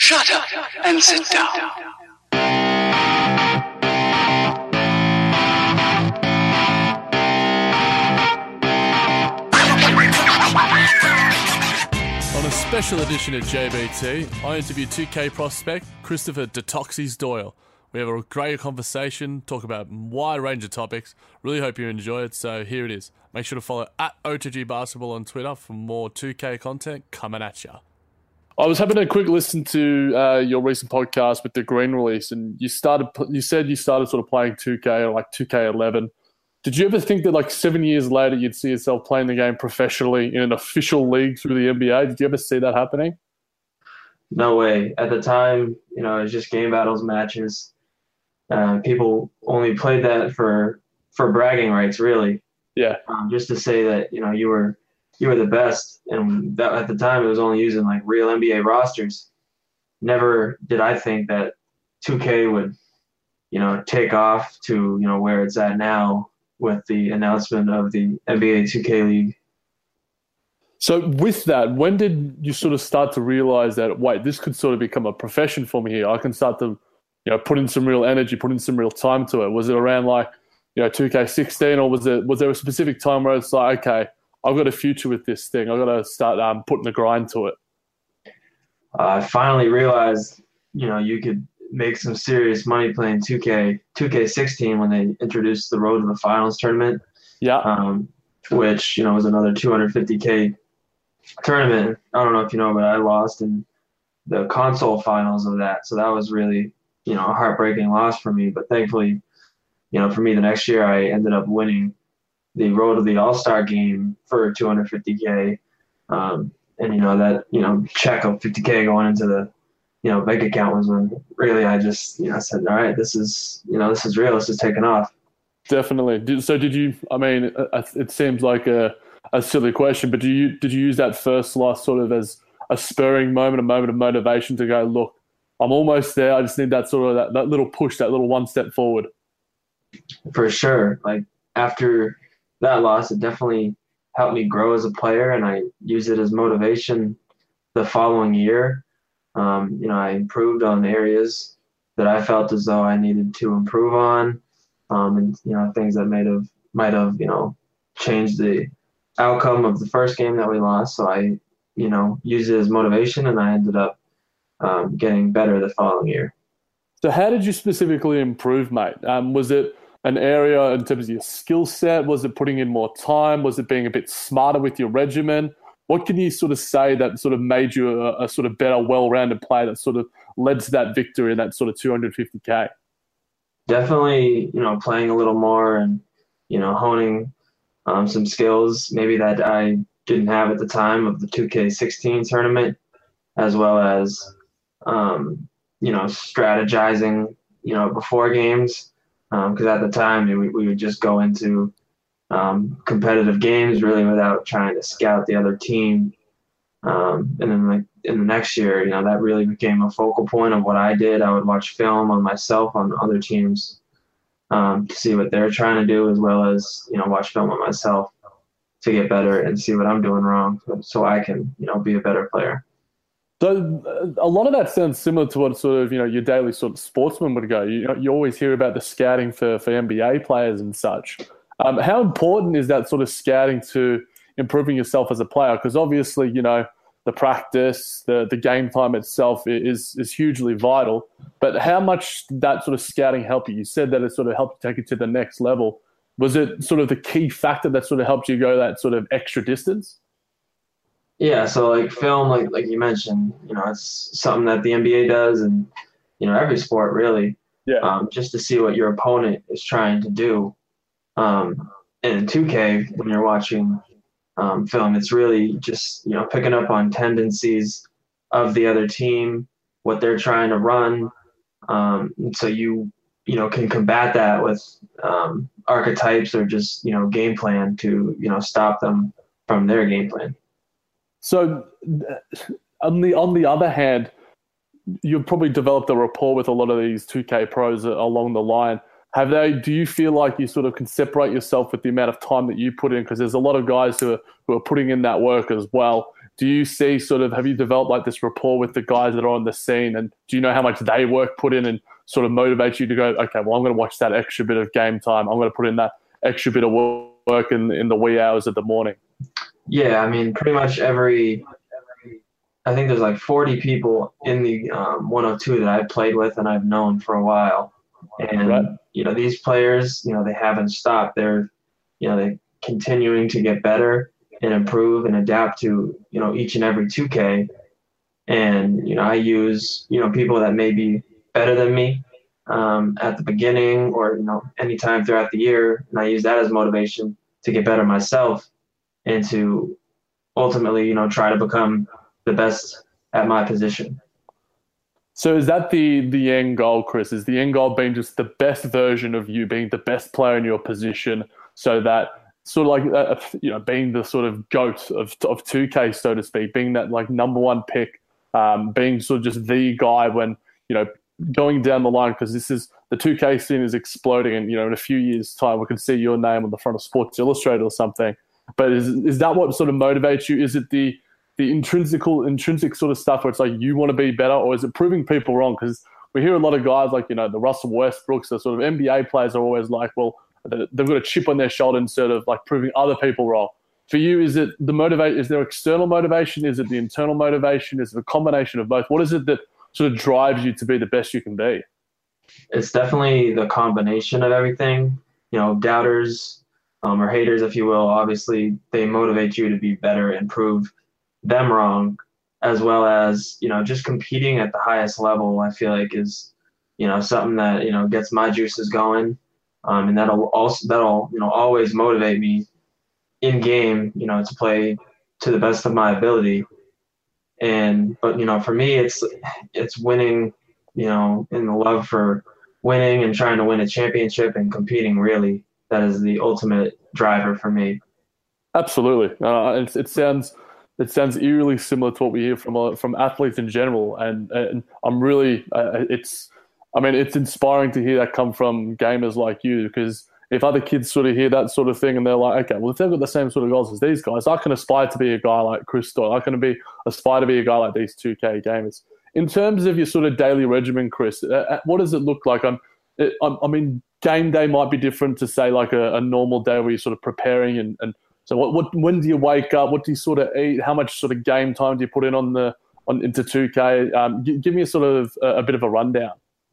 Shut up and sit down. On a special edition of JBT, I interviewed 2K prospect Christopher Detoxes Doyle. We have a great conversation, talk about a wide range of topics. Really hope you enjoy it, so here it is. Make sure to follow at OTG Basketball on Twitter for more 2K content coming at you. I was having a quick listen to your recent podcast with the Green release, and you said you started sort of playing 2K or like 2K11. Did you ever think that like 7 years later you'd see yourself playing the game professionally in an official league through the NBA? Did you ever see that happening? No way. At the time, it was just game battles matches. People only played that for bragging rights, really. Yeah. Just to say that you were the best, and that at the time it was only using like real NBA rosters. Never did I think that 2K would, take off to where it's at now with the announcement of the NBA 2K League. So with that, when did you sort of start to realize that, wait, this could sort of become a profession for me here? I can start to, put in some real energy, put in some real time to it. Was it around like, 2K16, or was there a specific time where it's like, okay, I've got a future with this thing. I've got to start putting the grind to it? I finally realized, you could make some serious money playing 2K16 when they introduced the Road to the Finals tournament. Yeah. Which, was another $250K tournament. I don't know if you know, but I lost in the console finals of that. So that was really, a heartbreaking loss for me. But thankfully, for me the next year, I ended up winning the Road to the All-Star game for $250K. And, that, check of $50K going into the, bank account was when really I just, said, all right, this is real. This is taking off. Definitely. So did you, it seems like a silly question, but did you use that first loss sort of as a spurring moment, a moment of motivation to go, look, I'm almost there. I just need that sort of that little push, that little one step forward? For sure. Like after that loss, it definitely helped me grow as a player, and I used it as motivation the following year. I improved on areas that I felt as though I needed to improve on. And things that might have changed the outcome of the first game that we lost. So I used it as motivation, and I ended up getting better the following year. So how did you specifically improve, mate? Was it an area in terms of your skill set? Was it putting in more time? Was it being a bit smarter with your regimen? What can you sort of say that sort of made you a sort of better, well-rounded player that sort of led to that victory and that sort of $250K? Definitely, playing a little more and, honing some skills maybe that I didn't have at the time of the 2K16 tournament, as well as, strategizing, before games. Because at the time we would just go into competitive games really without trying to scout the other team. And then like in the next year, that really became a focal point of what I did. I would watch film on myself on other teams to see what they're trying to do, as well as, watch film on myself to get better and see what I'm doing wrong so I can, be a better player. So a lot of that sounds similar to what sort of, your daily sort of sportsman would go. You always hear about the scouting for NBA players and such. How important is that sort of scouting to improving yourself as a player? Because obviously, the practice, the game time itself is hugely vital. But how much did that sort of scouting help you? You said that it sort of helped you take it to the next level. Was it sort of the key factor that sort of helped you go that sort of extra distance? Yeah, so like film, like you mentioned, it's something that the NBA does, and every sport really. Yeah. Just to see what your opponent is trying to do. And in 2K, when you're watching film, it's really just picking up on tendencies of the other team, what they're trying to run. So you can combat that with archetypes or just game plan to stop them from their game plan. So on the other hand, you've probably developed a rapport with a lot of these 2K pros along the line. Do you feel like you sort of can separate yourself with the amount of time that you put in? Because there's a lot of guys who are putting in that work as well. do you see have you developed like this rapport with the guys that are on the scene, and do you know how much they work put in and sort of motivate you to go, okay, well, I'm going to watch that extra bit of game time. I'm going to put in that extra bit of work in the wee hours of the morning? Yeah, I mean, pretty much I think there's like 40 people in the 102 that I've played with and I've known for a while. And, Right. These players, they haven't stopped. They're continuing to get better and improve and adapt to, each and every 2K. And, I use, people that may be better than me at the beginning or, anytime throughout the year. And I use that as motivation to get better myself and to ultimately, try to become the best at my position. So is that the end goal, Chris? Is the end goal being just the best version of you, being the best player in your position, so that sort of like being the sort of GOAT of 2K, so to speak, being that like number one pick, being sort of just the guy when going down the line, because this is the 2K scene is exploding, and in a few years' time we can see your name on the front of Sports Illustrated or something. But is that what sort of motivates you? Is it the intrinsic sort of stuff where it's like you want to be better, or is it proving people wrong? Because we hear a lot of guys like, the Russell Westbrooks, the sort of NBA players are always like, well, they've got a chip on their shoulder instead of like proving other people wrong. For you, is it is there external motivation? Is it the internal motivation? Is it a combination of both? What is it that sort of drives you to be the best you can be? It's definitely the combination of everything. Doubters or haters, if you will, obviously they motivate you to be better and prove them wrong, as well as just competing at the highest level. I feel like is something that gets my juices going, and that'll always motivate me in game to play to the best of my ability. But for me it's winning, in the love for winning and trying to win a championship and competing. Really, that is the ultimate driver for me. Absolutely. It sounds eerily similar to what we hear from athletes in general, and I'm really it's inspiring to hear that come from gamers like you, because if other kids sort of hear that sort of thing and they're like, okay, well, if they've got the same sort of goals as these guys, I can aspire to be a guy like Chris Doyle. I can aspire to be a guy like these 2K gamers. In terms of your sort of daily regimen, Chris, what does it look like? Game day might be different to say like a normal day where you're sort of preparing and so when do you wake up? What do you sort of eat? How much sort of game time do you put in into 2K? Give me a bit of a rundown.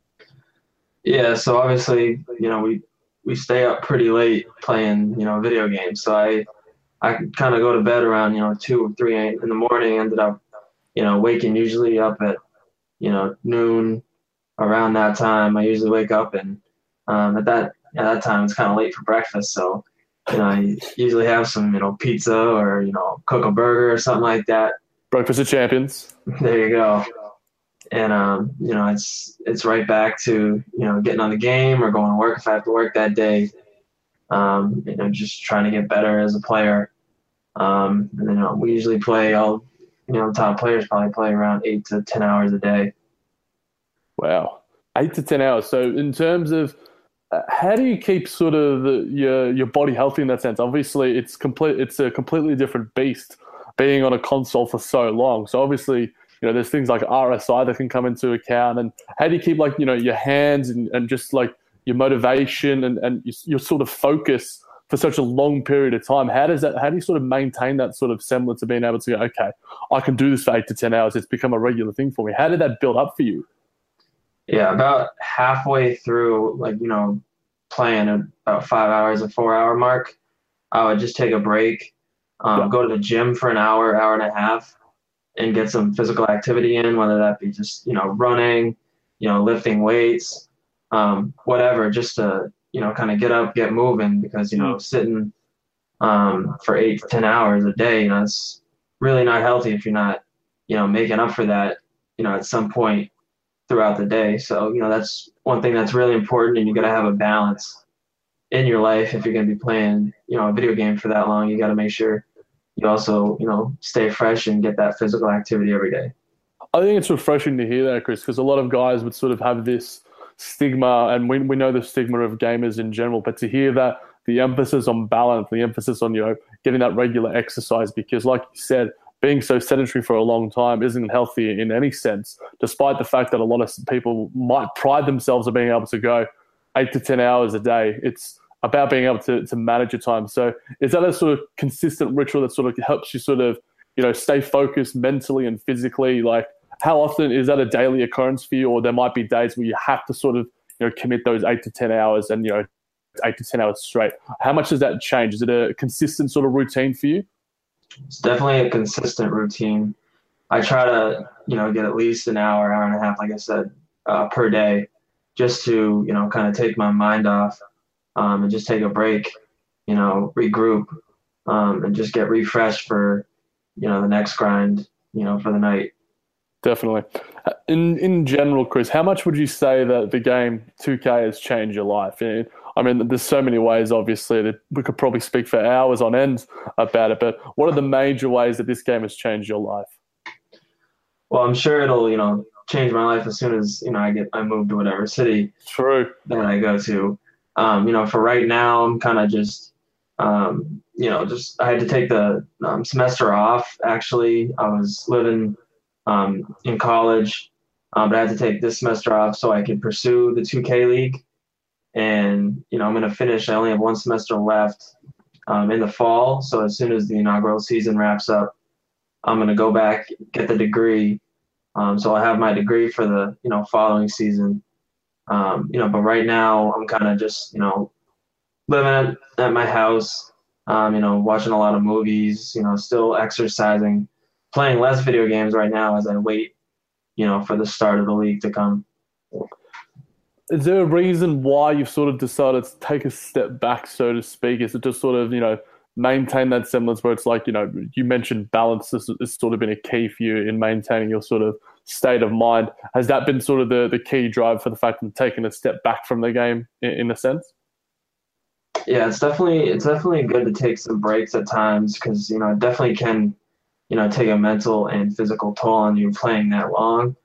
Yeah, so obviously, we stay up pretty late playing, video games. So I kind of go to bed around, 2 or 3 in the morning. Ended up, waking usually up at, noon. Around that time, I usually wake up, and at that time it's kind of late for breakfast. So I usually have some, pizza or, cook a burger or something like that. Breakfast of champions. There you go. And, it's right back to, getting on the game or going to work if I have to work that day. Just trying to get better as a player. And then, we usually play top players probably play around 8 to 10 hours a day. Wow. 8 to 10 hours. So in terms of, how do you keep sort of your body healthy in that sense? Obviously, it's a completely different beast being on a console for so long. So obviously, there's things like RSI that can come into account. And how do you keep like your hands and just like your motivation and your sort of focus for such a long period of time? How do you sort of maintain that sort of semblance of being able to go, okay, I can do this for 8 to 10 hours. It's become a regular thing for me. How did that build up for you? Yeah, about halfway through, playing about 5 hours, a 4-hour mark, I would just take a break, go to the gym for an hour, hour and a half, and get some physical activity in, whether that be just, running, lifting weights, whatever, just to, kind of get up, get moving, because, sitting for 8 to 10 hours a day, it's really not healthy if you're not, making up for that, at some point throughout the day. So, that's one thing that's really important, and you got to have a balance in your life. If you're going to be playing, a video game for that long, you got to make sure you also, stay fresh and get that physical activity every day. I think it's refreshing to hear that, Chris, because a lot of guys would sort of have this stigma, and we know the stigma of gamers in general, but to hear that the emphasis on balance, the emphasis on, getting that regular exercise, because like you said, being so sedentary for a long time isn't healthy in any sense, despite the fact that a lot of people might pride themselves on being able to go 8 to 10 hours a day. It's about being able to manage your time. So is that a sort of consistent ritual that sort of helps you sort of, stay focused mentally and physically? Like, how often is that a daily occurrence for you, or there might be days where you have to sort of, commit those 8 to 10 hours and, 8 to 10 hours straight? How much does that change? Is it a consistent sort of routine for you? It's definitely a consistent routine. I try to, get at least an hour, hour and a half, like I said, per day, just to, kind of take my mind off, and just take a break, regroup, and just get refreshed for, the next grind, for the night. Definitely. In general, Chris, how much would you say that the game 2K has changed your life? I mean, there's so many ways, obviously, that we could probably speak for hours on end about it, but what are the major ways that this game has changed your life? Well, I'm sure it'll, change my life as soon as, I move to whatever city that I go to. For right now, I'm kind of just, I had to take the semester off, actually. I was living in college, but I had to take this semester off so I could pursue the 2K League. And, I'm going to finish. I only have one semester left in the fall. So as soon as the inaugural season wraps up, I'm going to go back, get the degree. So I'll have my degree for the, following season. But right now I'm kind of just, living at my house, watching a lot of movies, still exercising, playing less video games right now as I wait, for the start of the league to come. Is there a reason why you've sort of decided to take a step back, so to speak? Is it just sort of, maintain that semblance where it's like, you mentioned balance has sort of been a key for you in maintaining your sort of state of mind. Has that been sort of the key drive for the fact of taking a step back from the game in a sense? Yeah, it's definitely good to take some breaks at times because, it definitely can, take a mental and physical toll on you playing that long.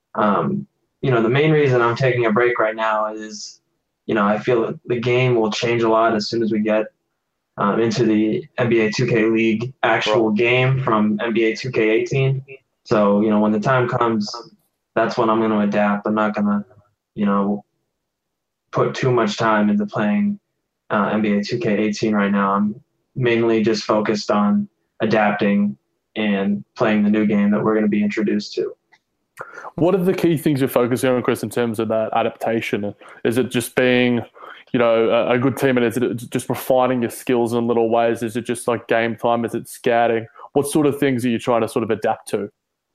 The main reason I'm taking a break right now is, I feel that the game will change a lot as soon as we get into the NBA 2K League actual game from NBA 2K18. So, when the time comes, that's when I'm going to adapt. I'm not going to, put too much time into playing NBA 2K18 right now. I'm mainly just focused on adapting and playing the new game that we're going to be introduced to. What are the key things you're focusing on, Chris, in terms of that adaptation? Is it just being, a good teammate? Is it just refining your skills in little ways? Is it just like game time? Is it scouting? What sort of things are you trying to sort of adapt to?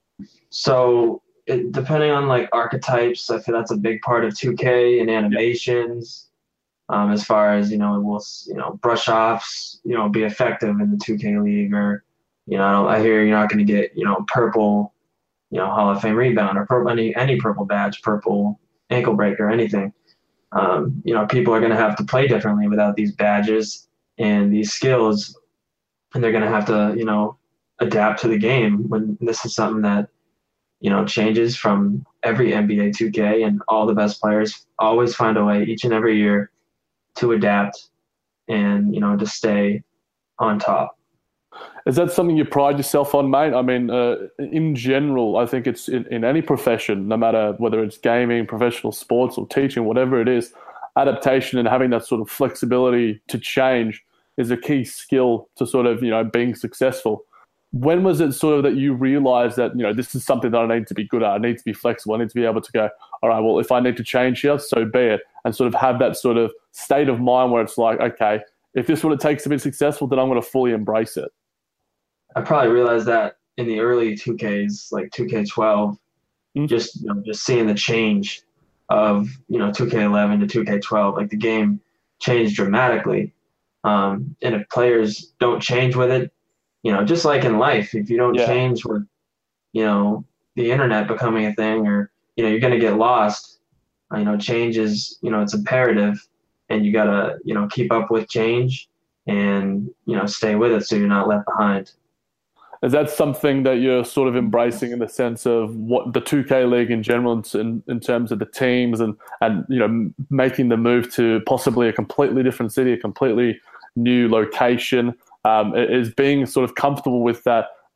So depending on like archetypes, I feel that's a big part of 2K and animations. As far as, we'll, brush offs, be effective in the 2K League, or, I hear you're not going to get, purple, Hall of Fame rebound or purple, any purple badge, purple ankle breaker, anything. People are going to have to play differently without these badges and these skills, and they're going to have to, adapt to the game when this is something that, changes from every NBA 2K, and all the best players always find a way each and every year to adapt and, to stay on top. Is that something you pride yourself on, mate? I mean, in general, I think it's in any profession, no matter whether it's gaming, professional sports, or teaching, whatever it is, adaptation and having that sort of flexibility to change is a key skill to sort of, being successful. When was it sort of that you realized that, this is something that I need to be good at? I need to be flexible. I need to be able to go, all right, well, if I need to change here, so be it. And sort of have that sort of state of mind where it's like, okay, if this is what it takes to be successful, then I'm going to fully embrace it. I probably realized that in the early 2Ks, like 2K12, just seeing the change of 2K11 to 2K12, like the game changed dramatically. And if players don't change with it, just like in life, if you don't change with the internet becoming a thing, or you're going to get lost. Change is it's imperative, and you gotta keep up with change and stay with it so you're not left behind. Is that something that you're sort of embracing in the sense of what the 2K League in general, in terms of the teams and making the move to possibly a completely different city, a completely new location, is being sort of comfortable with that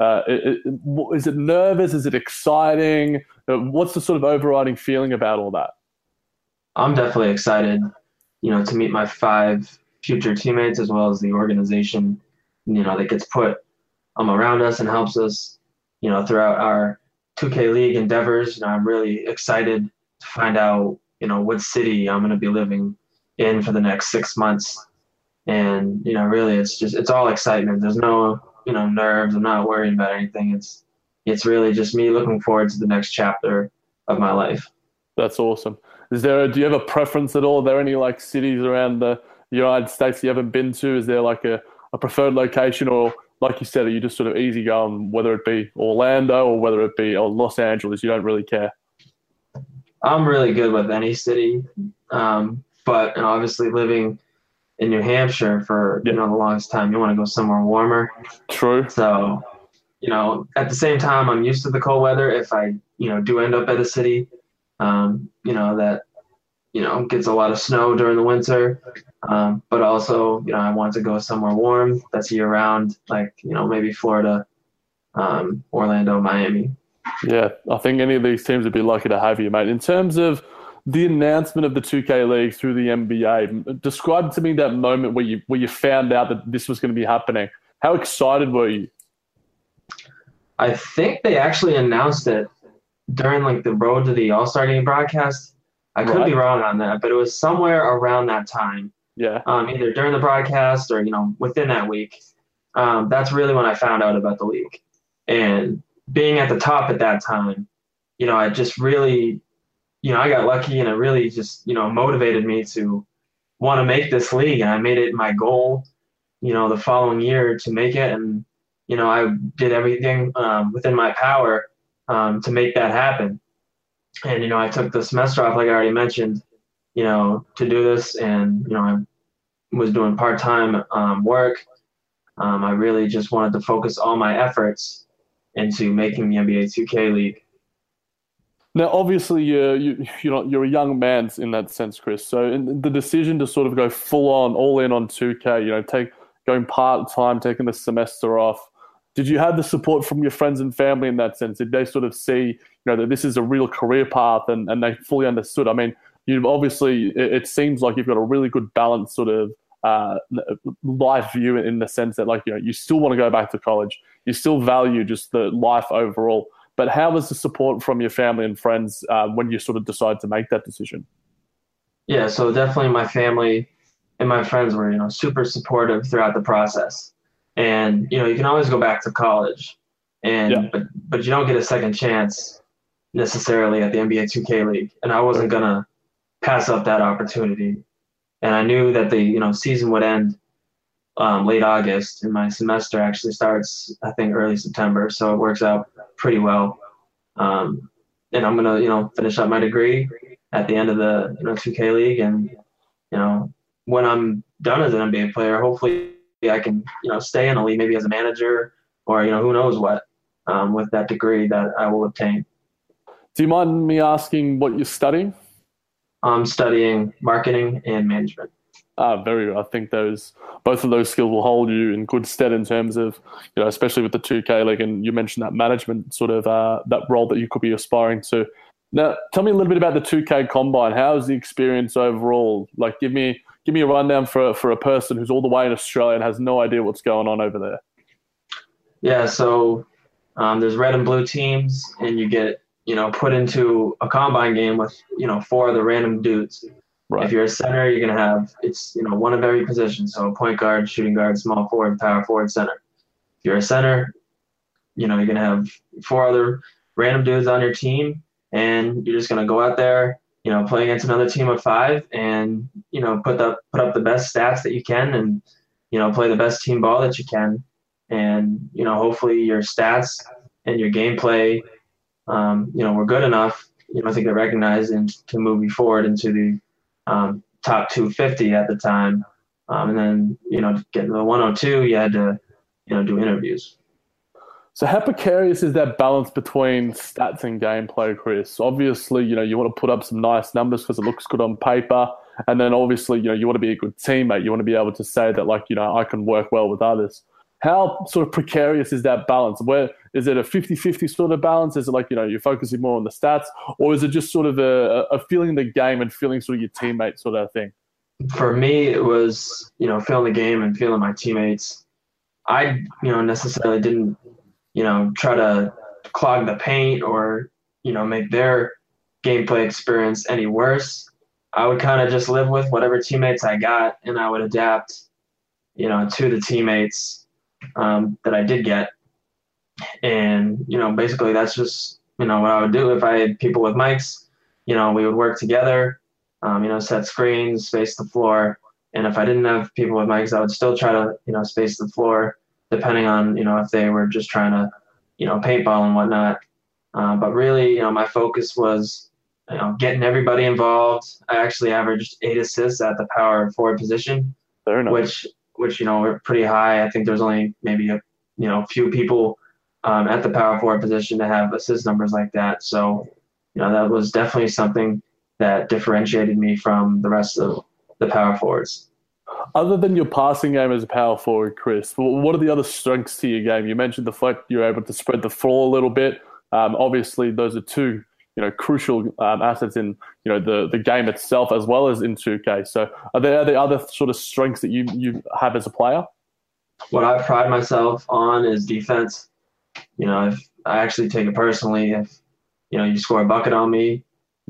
Is it nervous? Is it exciting? What's the sort of overriding feeling about all that? I'm definitely excited, to meet my 5 future teammates as well as the organization, that gets put around us and helps us, throughout our 2K League endeavors. I'm really excited to find out, what city I'm going to be living in for the next 6 months. And, really it's all excitement. There's no, nerves. I'm not worrying about anything. It's really just me looking forward to the next chapter of my life. That's awesome. Do you have a preference at all? Are there any like cities around the United States you haven't been to? Is there like a preferred location, or like you said, are you just sort of easy going, whether it be Orlando or whether it be Los Angeles, you don't really care? I'm really good with any city. But obviously living in New Hampshire for, the longest time, you want to go somewhere warmer. True. So, at the same time, I'm used to the cold weather. If I, do end up at a city, that, gets a lot of snow during the winter. But also, I want to go somewhere warm that's year round, like, maybe Florida, Orlando, Miami. Yeah, I think any of these teams would be lucky to have you, mate. In terms of the announcement of the 2K League through the NBA, describe to me that moment where you found out that this was going to be happening. How excited were you? I think they actually announced it during like the Road to the All-Star Game broadcast. I could be wrong on that, but it was somewhere around that time. Yeah. Either during the broadcast or, within that week. That's really when I found out about the league. And being at the top at that time, I just really, I got lucky, and it really just, motivated me to want to make this league. And I made it my goal, the following year to make it. And, I did everything within my power to make that happen. And, I took the semester off, like I already mentioned, to do this. And, I was doing part-time work. I really just wanted to focus all my efforts into making the NBA 2K League. Now, obviously, you're a young man in that sense, Chris. So in the decision to sort of go full on, all in on 2K, going part-time, taking the semester off, did you have the support from your friends and family in that sense? Did they sort of see, that this is a real career path and they fully understood? I mean, you've obviously, it seems like you've got a really good balance sort of life view in the sense that, like, you still want to go back to college. You still value just the life overall. But how was the support from your family and friends when you sort of decided to make that decision? Yeah, so definitely my family and my friends were, super supportive throughout the process. And, you can always go back to college, but you don't get a second chance necessarily at the NBA 2K League. And I wasn't going to pass up that opportunity. And I knew that the, season would end late August, and my semester actually starts, I think, early September. So it works out pretty well. And I'm going to, finish up my degree at the end of the 2K League. And, when I'm done as an NBA player, hopefully I can, stay in the league, maybe as a manager or, who knows what, with that degree that I will obtain. Do you mind me asking what you're studying? I'm studying marketing and management. Very good. I think both of those skills will hold you in good stead in terms of, especially with the 2K League, and you mentioned that management sort of that role that you could be aspiring to. Now, tell me a little bit about the 2K Combine. How is the experience overall? Like, give me a rundown for a person who's all the way in Australia and has no idea what's going on over there. Yeah, so there's red and blue teams, and you get, put into a combine game with, 4 other random dudes. Right. If you're a center, you're going to have, it's, one of every position. So point guard, shooting guard, small forward, power forward, center. If you're a center, you're going to have 4 other random dudes on your team, and you're just going to go out there, play against another team of 5 and, put up the best stats that you can and, play the best team ball that you can. And, hopefully your stats and your gameplay, were good enough, to get recognized and to move you forward into the top 250 at the time. And then, to get to the 102, you had to, do interviews. So how precarious is that balance between stats and gameplay, Chris? Obviously, you want to put up some nice numbers because it looks good on paper. And then obviously, you want to be a good teammate. You want to be able to say that, like, I can work well with others. How sort of precarious is that balance? Where is it a 50-50 sort of balance? Is it like, you're focusing more on the stats, or is it just sort of a feeling the game and feeling sort of your teammates sort of thing? For me, it was, feeling the game and feeling my teammates. I, necessarily didn't, try to clog the paint or, make their gameplay experience any worse. I would kind of just live with whatever teammates I got, and I would adapt, to the teammates that I did get. And, basically that's just, what I would do. If I had people with mics, we would work together, set screens, space the floor. And if I didn't have people with mics, I would still try to, space the floor, depending on, if they were just trying to, paintball and whatnot. But really, my focus was, getting everybody involved. I actually averaged 8 assists at the power forward position, which were pretty high. I think there's only maybe a few people at the power forward position to have assist numbers like that. So, that was definitely something that differentiated me from the rest of the power forwards. Other than your passing game as a power forward, Chris, what are the other strengths to your game? You mentioned the fact you're able to spread the floor a little bit. Obviously, those are two crucial assets in the game itself as well as in 2K. So are there other sort of strengths that you have as a player? What I pride myself on is defense. If I actually take it personally, if you score a bucket on me,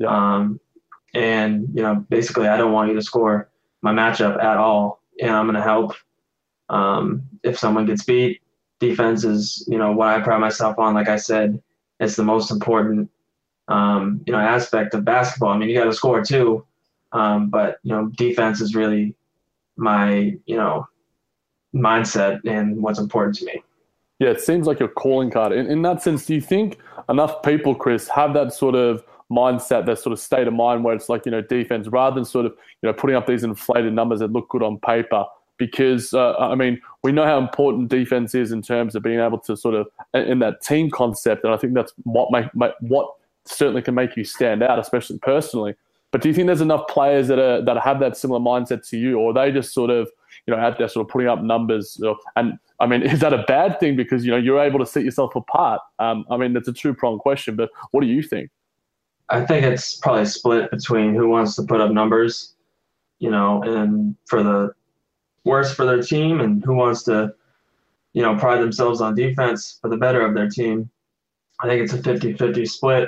and basically I don't want you to score my matchup at all, and I'm going to help. If someone gets beat, defense is what I pride myself on. Like I said, it's the most important aspect of basketball. I mean, you got to score too, but defense is really my mindset and what's important to me. Yeah, it seems like your calling card. In that sense, do you think enough people, Chris, have that sort of mindset, that sort of state of mind where it's like, defense, rather than sort of, putting up these inflated numbers that look good on paper? Because, we know how important defense is in terms of being able to sort of, in that team concept, and I think that's what certainly can make you stand out, especially personally. But do you think there's enough players that have that similar mindset to you, or are they just sort of, out there sort of putting up numbers? And is that a bad thing because, you're able to set yourself apart? That's a two-pronged question, but what do you think? I think it's probably split between who wants to put up numbers, and for the worst for their team, and who wants to, pride themselves on defense for the better of their team. I think it's a 50-50 split.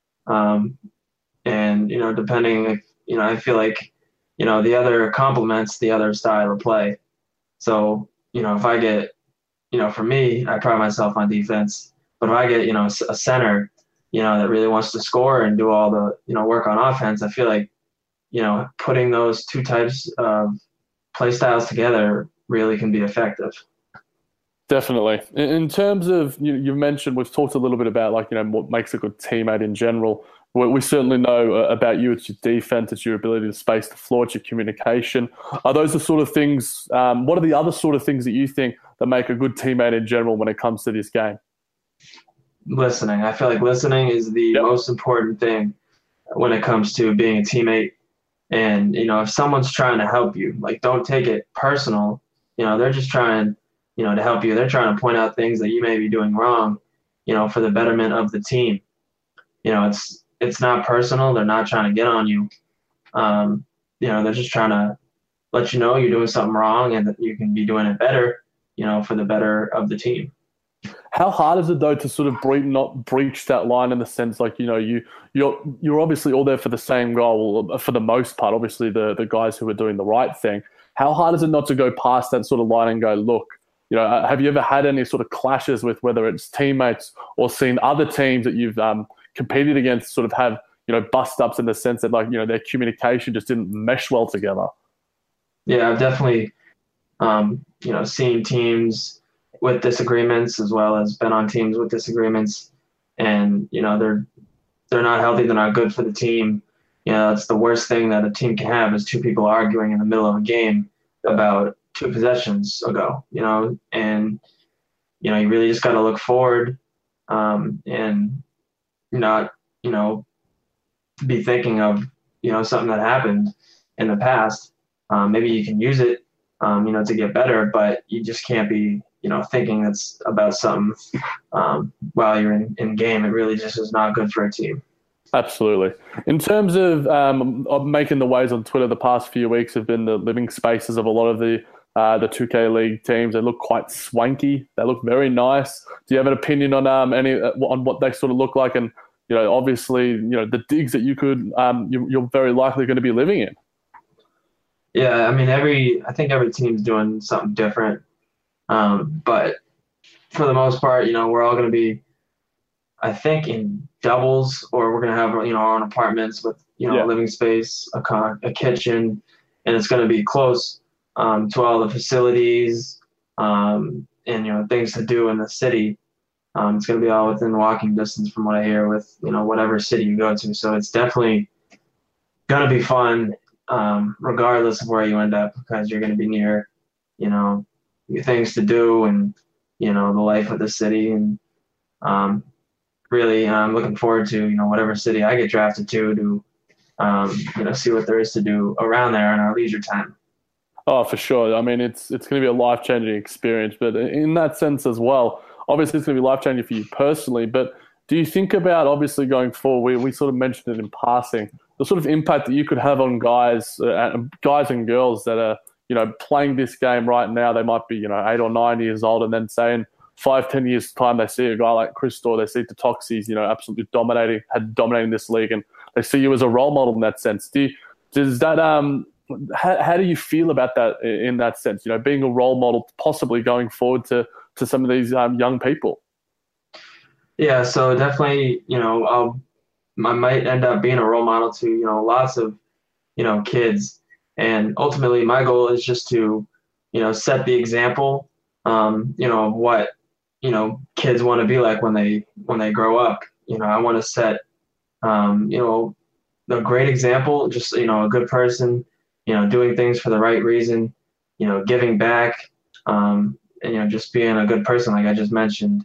And, depending if, I feel like, the other complements the other style of play. So, if I get, for me, I pride myself on defense, but if I get, a center, that really wants to score and do all the, work on offense, I feel like, putting those two types of play styles together really can be effective. Definitely. In terms of, you mentioned, we've talked a little bit about what makes a good teammate in general. We certainly know about you. It's your defense, it's your ability to space the floor, it's your communication. Are those the sort of things, what are the other sort of things that you think that make a good teammate in general when it comes to this game? Listening. I feel like listening is the most important thing when it comes to being a teammate. And, if someone's trying to help you, don't take it personal. They're just trying, to help you. They're trying to point out things that you may be doing wrong, for the betterment of the team. It's not personal. They're not trying to get on you. They're just trying to let you know you're doing something wrong and that you can be doing it better, for the better of the team. How hard is it though to sort of not breach that line in the sense you're obviously all there for the same goal for the most part, obviously the guys who are doing the right thing. How hard is it not to go past that sort of line and go, look, have you ever had any sort of clashes with whether it's teammates or seen other teams that you've competed against sort of have, bust ups in the sense that their communication just didn't mesh well together? Yeah, I've definitely, seen teams with disagreements as well as been on teams with disagreements, and they're not healthy, they're not good for the team. That's the worst thing that a team can have is two people arguing in the middle of a game about 2 possessions ago, and you really just got to look forward and not be thinking of something that happened in the past. Maybe you can use it to get better, but you just can't be thinking that's about something while you're in game. It really just is not good for a team. Absolutely. In terms of making the waves on Twitter, the past few weeks have been the living spaces of a lot of the 2K League teams. They look quite swanky. They look very nice. Do you have an opinion on on what they sort of look like? And obviously, the digs that you could you're very likely going to be living in. Yeah, I mean, I think every team's doing something different, but for the most part, we're all going to be, I think, in doubles, or we're going to have our own apartments with a living space, a kitchen, and it's going to be close to all the facilities and things to do in the city. It's going to be all within walking distance from what I hear with whatever city you go to. So it's definitely going to be fun, regardless of where you end up, because you're going to be near things to do and the life of the city. And really, I'm looking forward to whatever city I get drafted to see what there is to do around there in our leisure time. Oh, for sure. I mean, it's going to be a life-changing experience, but in that sense as well, obviously it's going to be life-changing for you personally, but do you think about, obviously going forward, we sort of mentioned it in passing, the sort of impact that you could have on guys and girls that are, playing this game right now? They might be, 8 or 9 years old, and then say in 5-10 years' time, they see a guy like Chris Stoll, they see Totoxis, absolutely dominating this league, and they see you as a role model in that sense. Does that how do you feel about that in that sense? Being a role model, possibly going forward to some of these young people. Yeah, so definitely, I might end up being a role model to lots of kids, and ultimately my goal is just to set the example, of what kids want to be like when they grow up. I want to set a great example, just a good person, doing things for the right reason, giving back, and just being a good person, like I just mentioned,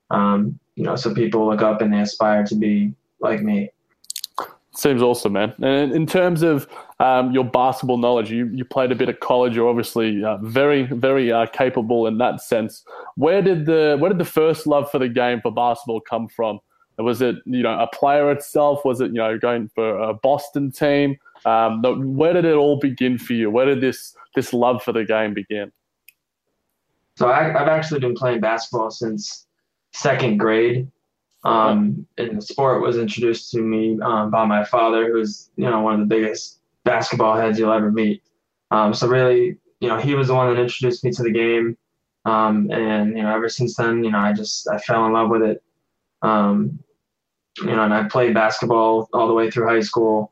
so people look up and they aspire to be like me. Seems awesome, man. And in terms of your basketball knowledge, you played a bit of college. You're obviously very, very capable in that sense. Where did the first love for the game, for basketball, come from? Was it a player itself? Was it going for a Boston team? Where did it all begin for you? Where did this love for the game begin? So I've actually been playing basketball since second grade. And the sport was introduced to me by my father, who's one of the biggest basketball heads you'll ever meet. So really, he was the one that introduced me to the game, and ever since then, I fell in love with it. And I played basketball all the way through high school,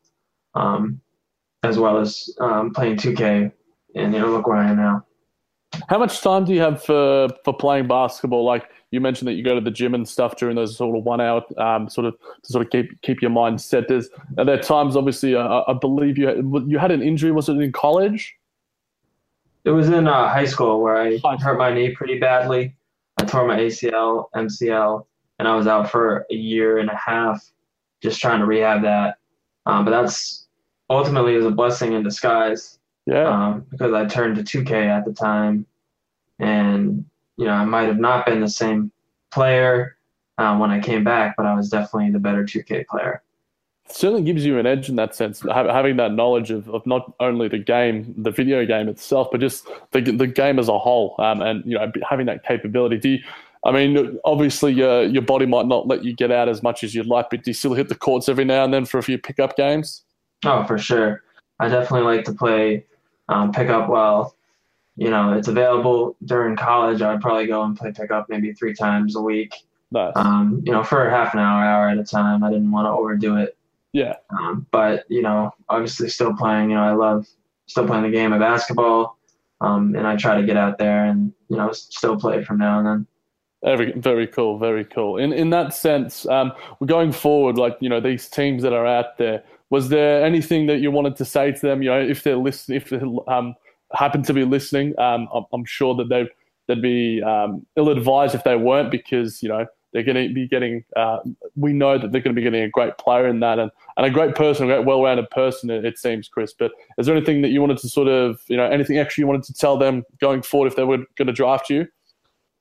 as well as playing 2K, and look where I am now. How much time do you have for playing basketball? Like you mentioned that you go to the gym and stuff during those sort of 1 hour to keep your mind set. Are there times, obviously, I believe you had an injury. Was it in college? It was in high school where I hurt my knee pretty badly. I tore my ACL, MCL, and I was out for a year and a half just trying to rehab that. But that's ultimately is a blessing in disguise. Yeah. Because I turned to 2K at the time, and I might have not been the same player when I came back, but I was definitely the better 2K player. It certainly gives you an edge in that sense, having that knowledge of not only the game, the video game itself, but just the game as a whole, and having that capability. Obviously your body might not let you get out as much as you'd like, but do you still hit the courts every now and then for a few pickup games? Oh, for sure. I definitely like to play pickup while it's available. During college, I'd probably go and play pickup maybe 3 times a week. Nice. For half an hour at a time. I didn't want to overdo it. Yeah. But obviously still playing. I love still playing the game of basketball, and I try to get out there and still play from now and then. Very cool, very cool. In that sense, going forward, like these teams that are out there, was there anything that you wanted to say to them? If they're listening, if they happen to be listening, I'm sure that they'd be ill-advised if they weren't, because they're going to be getting. We know that they're going to be getting a great player in that, and a great person, a great well-rounded person. It seems, Chris. But is there anything that you wanted to sort of, anything extra you wanted to tell them going forward if they were going to draft you?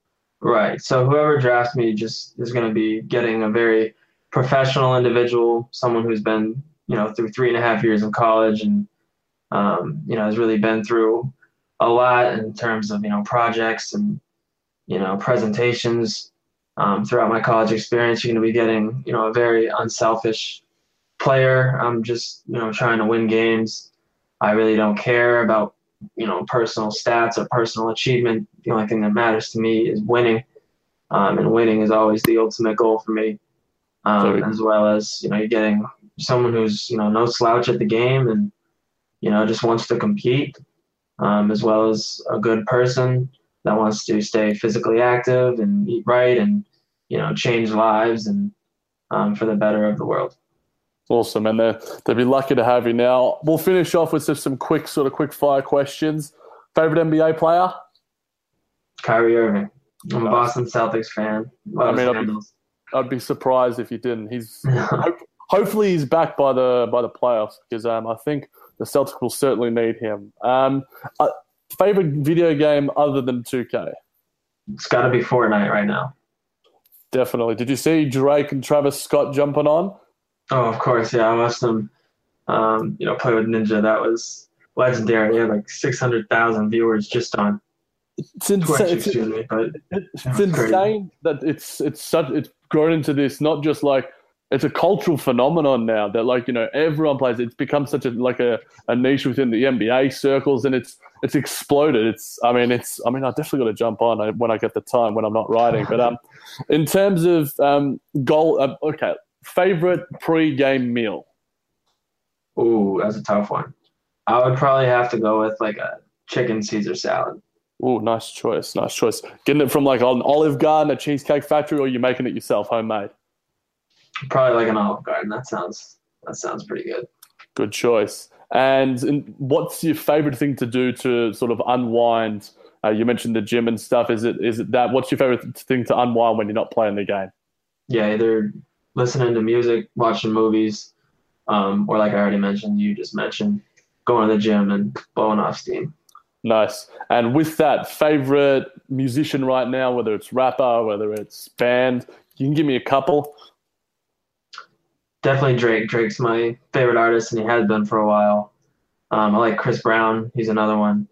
Right. So whoever drafts me just is going to be getting a very professional individual, someone who's been, through 3.5 years in college and, has really been through a lot in terms of, projects and, presentations. Throughout my college experience, you're going to be getting, a very unselfish player. I'm just, trying to win games. I really don't care about, personal stats or personal achievement. The only thing that matters to me is winning. And winning is always the ultimate goal for me. As well as, you're getting someone who's, no slouch at the game and, just wants to compete, as well as a good person that wants to stay physically active and eat right and, change lives and for the better of the world. Awesome, and they'll be lucky to have you. Now, we'll finish off with just some quick fire questions. Favorite NBA player? Kyrie Irving. I'm a Boston Celtics fan. I'd be surprised if you didn't. Hopefully he's back by the playoffs because I think the Celtics will certainly need him. Favorite video game other than 2K? It's got to be Fortnite right now. Definitely. Did you see Drake and Travis Scott jumping on? Oh, of course, yeah. I watched them, play with Ninja. That was legendary. He had like 600,000 viewers just on Twitch. Excuse me, but it's insane that it's grown into this. Not just like it's a cultural phenomenon now that everyone plays. It's become such a niche within the NBA circles, and it's exploded. I definitely got to jump on when I get the time when I'm not writing. But in terms of goal, okay. Favorite pre-game meal? Ooh, that's a tough one. I would probably have to go with like a chicken Caesar salad. Ooh, nice choice. Getting it from like an Olive Garden, a Cheesecake Factory, or you're making it yourself, homemade? Probably like an Olive Garden. That sounds pretty good. Good choice. And what's your favorite thing to do to sort of unwind? You mentioned the gym and stuff. Is it that? What's your favorite thing to unwind when you're not playing the game? Yeah, either listening to music, watching movies, or like I already mentioned, you just mentioned, going to the gym and blowing off steam. Nice. And with that, favorite musician right now, whether it's rapper, whether it's band, you can give me a couple. Definitely Drake. Drake's my favorite artist, and he has been for a while. I like Chris Brown. He's another one.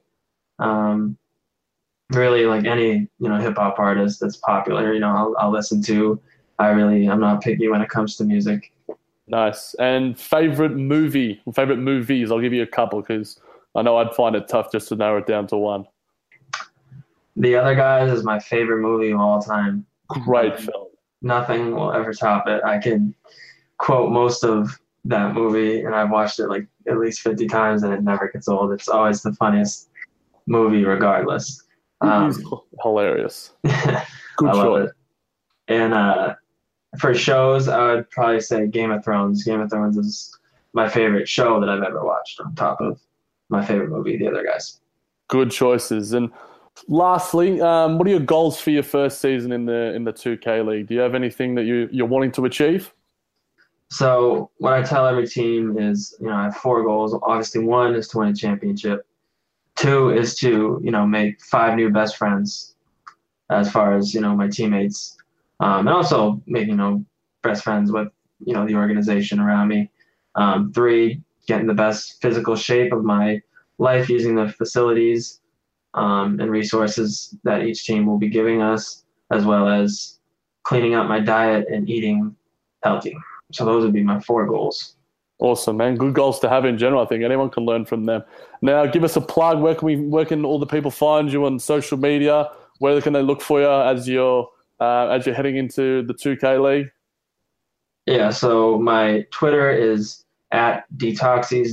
Really, like any hip hop artist that's popular, I'll listen to. I'm not picky when it comes to music. Nice. And favorite movies? I'll give you a couple because I know I'd find it tough just to narrow it down to one. The Other Guys is my favorite movie of all time. Great film. Nothing will ever top it. I can quote most of that movie, and I've watched it like at least 50 times, and it never gets old. It's always the funniest movie, regardless. It's hilarious. Good I love choice. it. And for shows, I would probably say Game of Thrones. Game of Thrones is my favorite show that I've ever watched, on top of my favorite movie, The Other Guys. Good choices. And lastly, what are your goals for your first season in the 2K League? Do you have anything that you're wanting to achieve? So what I tell every team is, I have 4 goals. Obviously, 1 is to win a championship. 2 is to, make 5 new best friends as far as, my teammates. And also making, best friends with, the organization around me. 3, getting the best physical shape of my life using the facilities and resources that each team will be giving us, as well as cleaning up my diet and eating healthy. So those would be my 4 goals. Awesome, man. Good goals to have in general. I think anyone can learn from them. Now, give us a plug. Where can all the people find you on social media? Where can they look for you as you're heading into the 2K League? Yeah, so my Twitter is at Detoxys,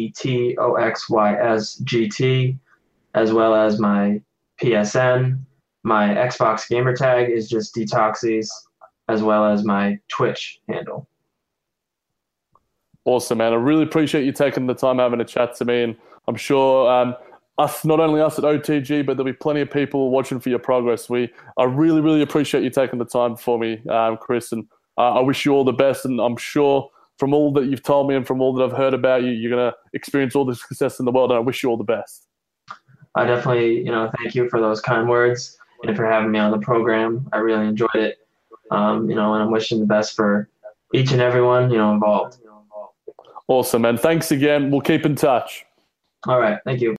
DETOXYSGT, as well as my PSN. My Xbox gamer tag is just Detoxys, as well as my Twitch handle. Awesome, man. I really appreciate you taking the time having a chat to me, and I'm sure not only us at OTG, but there'll be plenty of people watching for your progress. I really, really appreciate you taking the time for me, Chris, and I wish you all the best, and I'm sure from all that you've told me and from all that I've heard about you, you're going to experience all the success in the world, and I wish you all the best. I definitely, thank you for those kind words. and for having me on the program. I really enjoyed it. And I'm wishing the best for each and everyone, involved. Awesome, man. Thanks again. We'll keep in touch. All right. Thank you.